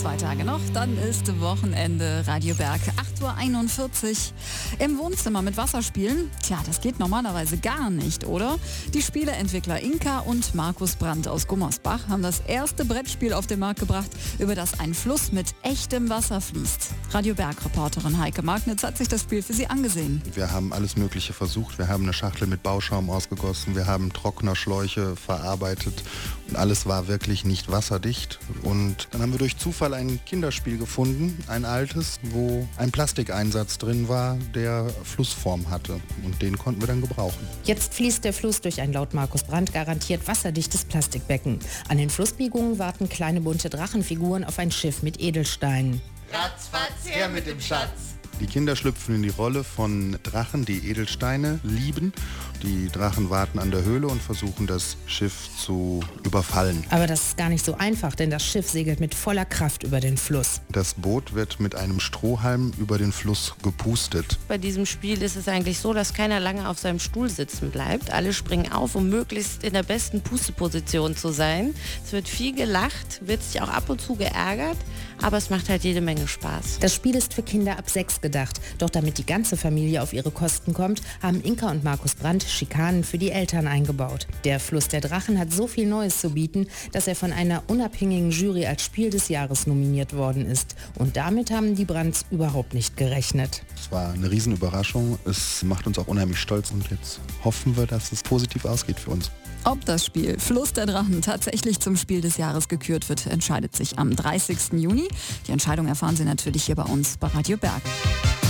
2 Tage noch, dann ist Wochenende. Radio Berg, 8:41 Uhr. Im Wohnzimmer mit Wasser spielen? Tja, das geht normalerweise gar nicht, oder? Die Spieleentwickler Inka und Markus Brandt aus Gummersbach haben das erste Brettspiel auf den Markt gebracht, über das ein Fluss mit echtem Wasser fließt. Radio Berg-Reporterin Heike Magnitz hat sich das Spiel für sie angesehen. Wir haben alles Mögliche versucht. Wir haben eine Schachtel mit Bauschaum ausgegossen, wir haben Trocknerschläuche verarbeitet und alles war wirklich nicht wasserdicht. Und dann haben wir durch Zufall ein Kinderspiel gefunden, ein altes, wo ein Plastikeinsatz drin war, der Flussform hatte. Und den konnten wir dann gebrauchen. Jetzt fließt der Fluss durch ein laut Markus Brandt garantiert wasserdichtes Plastikbecken. An den Flussbiegungen warten kleine bunte Drachenfiguren auf ein Schiff mit Edelsteinen. Ratzfatz, her mit dem Schatz! Die Kinder schlüpfen in die Rolle von Drachen, die Edelsteine lieben. Die Drachen warten an der Höhle und versuchen, das Schiff zu überfallen. Aber das ist gar nicht so einfach, denn das Schiff segelt mit voller Kraft über den Fluss. Das Boot wird mit einem Strohhalm über den Fluss gepustet. Bei diesem Spiel ist es eigentlich so, dass keiner lange auf seinem Stuhl sitzen bleibt. Alle springen auf, um möglichst in der besten Pusteposition zu sein. Es wird viel gelacht, wird sich auch ab und zu geärgert, aber es macht halt jede Menge Spaß. Das Spiel ist für Kinder ab 6 gedacht. Doch damit die ganze Familie auf ihre Kosten kommt, haben Inka und Markus Brandt Schikanen für die Eltern eingebaut. Der Fluss der Drachen hat so viel Neues zu bieten, dass er von einer unabhängigen Jury als Spiel des Jahres nominiert worden ist. Und damit haben die Brandts überhaupt nicht gerechnet. Es war eine Riesenüberraschung. Es macht uns auch unheimlich stolz und jetzt hoffen wir, dass es positiv ausgeht für uns. Ob das Spiel Fluss der Drachen tatsächlich zum Spiel des Jahres gekürt wird, entscheidet sich am 30. Juni. Die Entscheidung erfahren Sie natürlich hier bei uns bei Radio Berg.